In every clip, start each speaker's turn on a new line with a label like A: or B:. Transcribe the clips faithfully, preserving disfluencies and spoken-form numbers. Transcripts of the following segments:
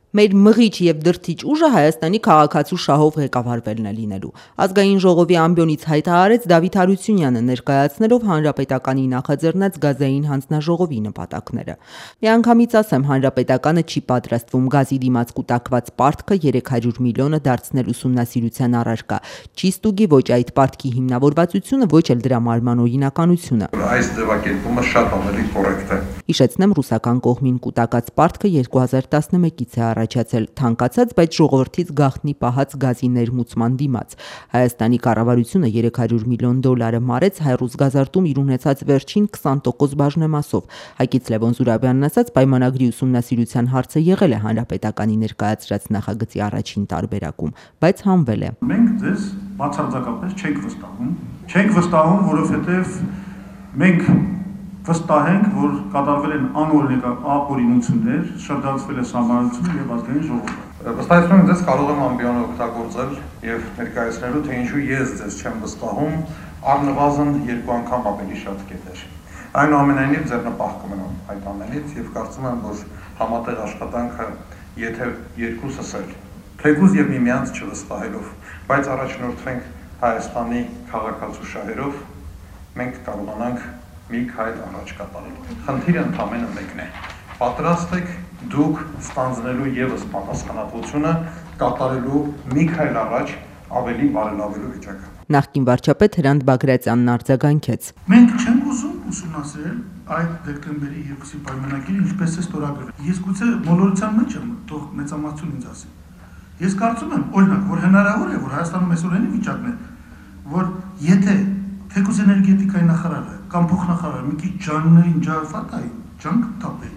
A: Մեր մղիչ եւ դրդիչ ուժը Հայաստանի քաղաքացու շահով ղեկավարվելն է լինելու։ Ազգային ժողովի ամբիոնից հայտարարեց Դավիթ Հարությունյանը, ներկայացնելով Հանրապետականի նախաձեռնած գազային հանձնաժողովի նպատակները։ Միանգամից ասեմ, Հանրապետականը չի պատրաստվում գազի դիմաց կուտակված պարտքը երեք հարյուր միլիոնը դարձնել ուսումնասիրության առարկա։ Չի ստուգի ոչ այդ պարտքի հիմնավորվածությունը, ոչ էլ դրա մարման օրինականությունը։
B: Այս ձևակերպումը շատ ավելի կոռեկտ է։
A: Հիշեցնեմ, ռուսական կողմին կուտակած պարտքը երկու հազար տասնմեկից է առաջացել թանկացած, բայց ժողովրդից գաղտնի պահած գազի ներմուծման դիմաց։ Հայաստանի կառավարությունը երեք հարյուր միլիոն դոլարը մարեց Հայրուզ գազարտում իր ունեցած վերջին քսան տոկոս բաժնեմասով։ Հակից Լևոն Զուրաբյանն ասաց, պայմանագրի ուսումնասիրության հարցը եղել է Հանրապետականի ներկայացրած նախագծի առաջին տարբերակում, բայց հանվել է։
C: Մենք ձեզ բացարձակապես չենք վստահում, չենք վստահում, որովհետև մենք վստահ ենք, որ կատարվել են անօրինություններ, շրջանցվել է սահմանադրությունը եւ ազգային ժողովը։
B: Վստահեցնում եմ, ձեզ կարող եմ ամբիոնը օգտագործել եւ ներկայացնելու, թե ինչու ես ձեզ չեմ վստահում, առնվազն երկու անգամ ավելի շատ կետեր։ Այնուամենայնիվ ձեռնպահ կմնամ այդ ամենից եւ կարծում եմ, որ համատեղ աշխատանքը, եթե երկուսս էլ թեկուզ եւ միմյանց չվստահելով, բայց առաջնորդվենք Հայաստանի քաղաքացու շահերով, մենք կարողանանք մի քայլ առաջ կատարել։ Խնդիրը ընդամենը մեկն է։ Պատրաստ եք դուք ստանձնելու եւս պատասխանատվությունը կատարելու մի քայլ առաջ ավելի բարելավելու վիճակը։
A: Նախկին վարչապետ Հրանտ Բագրատյանն արձագանքեց.
C: Մենք չենք ուզում ուսումնասիրել այդ դեկտեմբերի երկուսի պայմանագիրը ինչպես է ստորագրվել։ Ես գուցե մոլորության մեջ եմ, թող մեծամասնություն ինձ ասի։ Ես կարծում եմ, օրինակ, որ հնարավոր է, որ Հայաստանում այսօր այն վիճակն է, որ եթե թեկուզ էներգետիկայի նախարարը կամ փոխնախարարը մի քիչ ջաններին ջարդատայի, ջանք տապեի։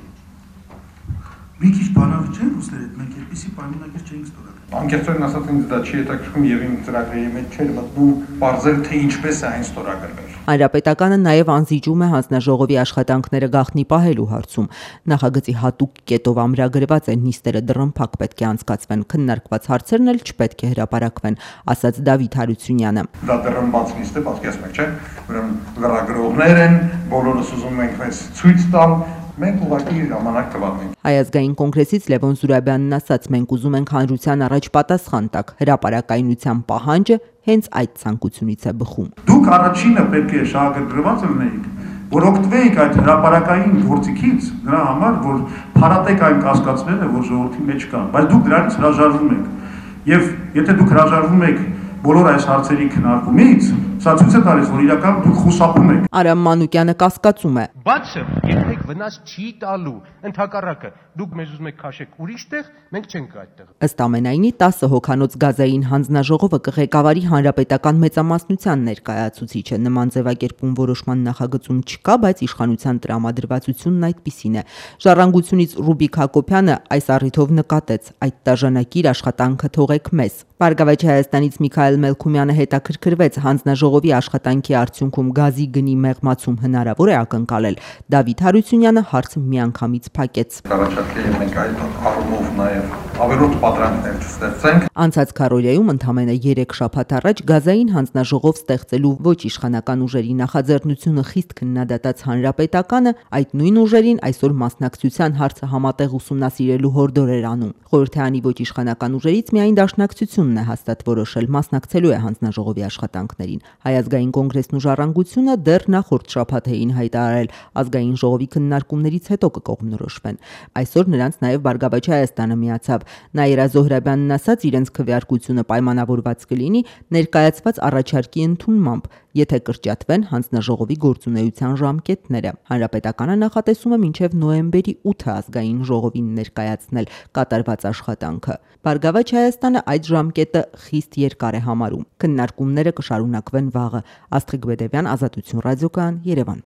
C: Մի քիչ բանավիճ են ռուսները, մենք այդպիսի պայմանագիր չենք ստորագրել։
B: Անկեղծորեն ասած, ինձ դա չի հետաքրքրում եւ իմ ծրագրերի մեջ չէր մտնում բարձր թե ինչպես է այն ստորագրվել։
A: Հանրապետականը նաև անզիջում է հանձնաժողովի աշխատանքները գաղտնի պահելու հարցում։ Նախագծի հատուկ կետով ամրագրված են նիստերը դռնփակ պետք է անցկացվեն, քննարկված հարցերն էլ չպետք է հրապարակվեն, ասաց Դավիթ Հարությունյանը։
B: Դա դռնբաց նիստ է, պատկերացնում եք, չէ՞։ Ուրեմն լրագրողներ են, բոլորս ուզում ենք մեզ ցույց տալ։ Մենք ուղղակի ժամանակ տվանենք։
A: Հայ ազգային կոնգրեսից Լևոն Զուրաբյանն ասաց, մենք ուզում ենք հանրության առաջ պատասխան տակ, հրապարակայնության պահանջը հենց այդ ցանկությունից է բխում։
C: Դուք առաջինը պետք է շահագրգռված լինեիք, որ օգտվեիք այդ հրապարակային գործիքից նրա համար, որ փարատեք այն կասկածները, որ ժողովրդի մեջ կան, բայց դուք դրանից հրաժարվում եք։ Եվ եթե դուք հրաժարվում եք բոլոր այս հարցերի քննարկումից, սա ցույց է տալիս, որ իրական դուք խուսափում եք։
A: Արամ Մանուկյանը կասկածում է։
D: Բացը երբեք վնաս չի տալու, ընդհակառակը դուք մեզ ուզում եք քաշեք ուրիշ տեղ, մենք չենք այդտեղ։
A: Ըստ ամենայնի տասը հոգանոց գազային հանձնաժողովը կղեկավարի հանրապետական մեծամասնության ներկայացուցիչը։ Նման ձևակերպում որոշման նախագծում չկա, բայց իշխանության տրամադրվածությունն այդպիսին է։ Ժառանգությունից Ռուբիկ Հակոբյանը այս առիթով նկատեց. այդ դաժանակիր աշխատանքը թողեք մեզ։ Բարգավաճ Հայաստանից Միքայել Մելքումյանը հետաքրքրվեց հանձնաժողովի աշխատանքի արդյունքում գազի գնի մեղմացում հնարավոր է ակնկալել։ Դավիթ Հարությունյանը հարցը միանգամից փակեց։
B: Առաջարկել ենք մենք այդ առումով նաև ավելորդ պատրանքներ չստեղծենք։
A: Անցած քառօրյայում ընդամենը երեք շաբաթ առաջ գազային հանձնաժողով ստեղծելու ոչ իշխանական ուժերի նախաձեռնությունը խիստ քննադատած Հանրապետականը այդ նույն ուժերին այսօր մասնակցության հարցը համատեղ ուսումնասիրելու հորդոր էր անում։ Խորհրդարանի ոչ իշխանական ուժերից միայն Դաշնակցությունն է հաստատ որոշել մասնակցելու է հանձնաժողովի աշխատանքներին։ Հայ ազգային կոնգրեսն ու Ժառանգությունը դեռ նախորդ շաբաթ էին հայտարարել ազգային ժողովի քննարկումներից հետո կկողմնորոշվեն։ Այսօր նրանց նաև Բարգավաճ Հայաստանը միացավ։ Նաիրա Զոհրաբյանն ասաց, իրենց քվեարկությունը պայմանավորված կլինի ներկայացված առաջարկի ընդունմամբ, եթե կրճատվեն հանձնաժողովի գործունեության ժամկետները։ Հանրապետականը նախատեսում է մինչև նոյեմբերի ութը ազգային ժողովին ներկայացնել կատարված աշխատանքը։ Բարգավաճ Հայաստանը այդ ժամկետը խիստ երկար է համարում։ Քննարկումները կշարունակվեն վաղը։ Աստղիկ Բեդևյան, Ազատություն ռադիոկայան, Երևան։